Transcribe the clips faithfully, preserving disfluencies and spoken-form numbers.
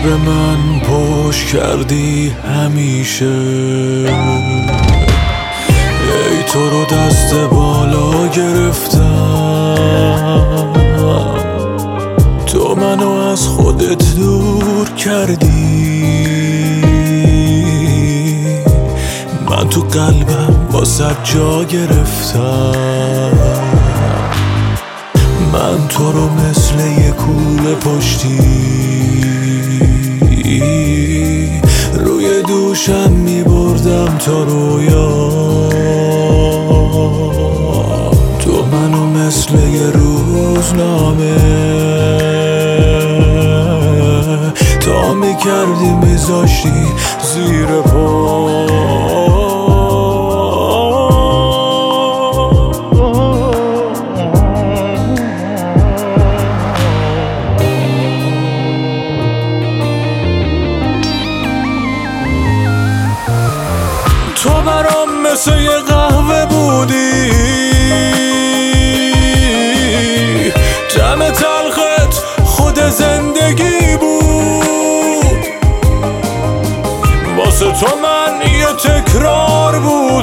من پشت کردی همیشه، ای تو رو دست بالا گرفتم، تو منو از خودت دور کردی، من تو قلبم واسه جا گرفتم، من تو رو مثل یه کوله پشتی روی دوشم میبردم تا رویا، تو منو مثل یه روزنامه تا میکردی میذاشتی زیر پا. تو برام مثل یه قهوه بودی، طعم تلخت خود زندگی بود، واسه تو من یه تکرار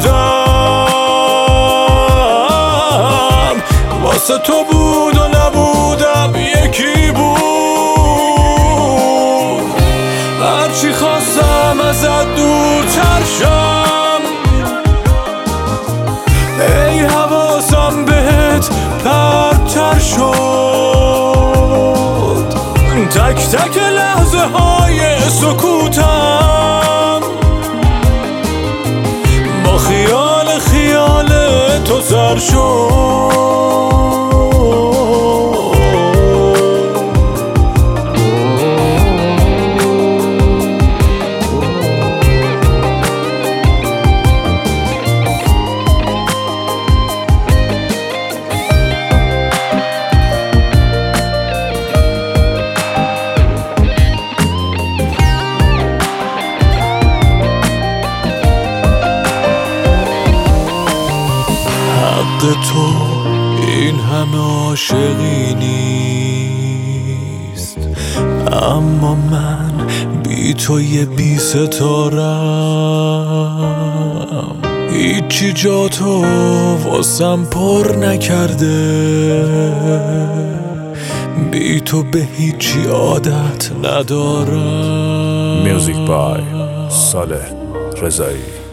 بودم، واسه تو بود و نبودم یکی بود، هرچی خواستم ازت دورتر شم، ای حواسم بهت پرتر شد، تک تک لحظه های سکوتم با خیال خیال تو سر شد. تو این همه عاشقی نیست، اما من بی تو یه بی ستارم، هیچی جا تو واسم پر نکرده، بی تو به هیچی عادت ندارم. میوزیک بای صالح رضایی.